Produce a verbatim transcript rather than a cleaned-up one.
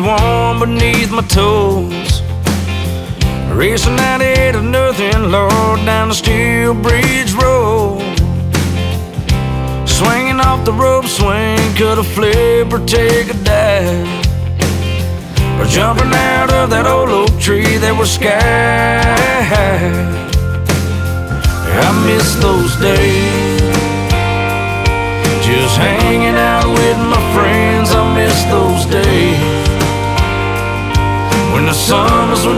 getting warm beneath my toes. Racing out eight of nothing, Lord, down the Steel Bridge Road. Swinging off the rope swing, could a flip or take a dive. Or jumping out of that old oak tree that was sky high. I miss those days, just hanging out with my friends. I miss those days when the summers were